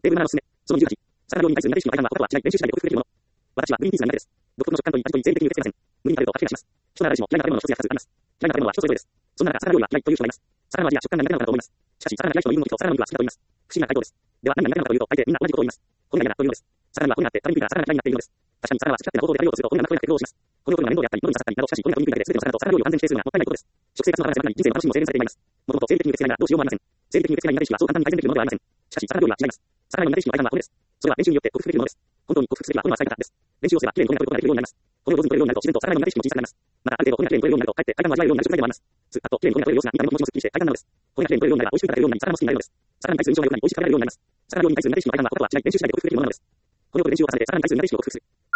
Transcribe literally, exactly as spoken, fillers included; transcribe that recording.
テーブルななのすすめ。そのにじゅうはち。魚料理に対する苦手意識の階段は他とは違い、練習しないで克服できるもの。私はグリーンピースが苦手です。独特の食感といい味といい生理的に受け付けません。無理に食べると吐き気がします。人なら誰しも嫌いな食べ物の一つや二つあります。嫌いな食べ物は人それぞれです。そんな中、魚料理は嫌いという人がいます。魚の味や食感が苦手なのかと思います。しかし、魚が嫌いと言うのと魚の肉は好きだと言います。不思議な回答です。では、何が苦手なのかというと、大抵みんな同じことを言います。骨が嫌だというのです。魚には骨があって、食べにくいから魚が嫌いになっているのです。確かに魚は好き勝手な方法で食べようとすると骨がなくなって苦労します。骨を取るのが面倒であったり、喉に刺さったりなど、しかし骨が取りにくいだけで全ての魚と魚料理を完全に否定するのはもったいないことです。食生活の話の中に人生の楽しみも制限されています。もともと生理的に受け付けないならどうしようもありません。生理的に受け付けない苦手意識はそう簡単に改善できるものではありません。しかし、魚料理は違います。魚の苦手意識の階段は骨です。それは練習によって克服できるものです。本当に克服すべきは骨の扱い方です。練習をすればきれいに骨が取ることができるようになります。骨を上手に取れるようになると自然と魚の苦手意識も小さくなります。また、ある程度骨がきれいに取れるようになると、かえって階段を味わえるようになる食材でもあります。ずっときれいに骨が取れる様子が見た目も気持ちもすっきりして快感なのです。骨がきれいに取れるようになれば美味しくいただけるようになり、魚も好きになれるのです。魚に対する印象が良くなり美味しく食べられるようになります。魚料理に対する苦手意識の階段は他とは違い、練習しないで克服できるものなのです。これを練習を重ねて魚に対する苦手意識を克服する。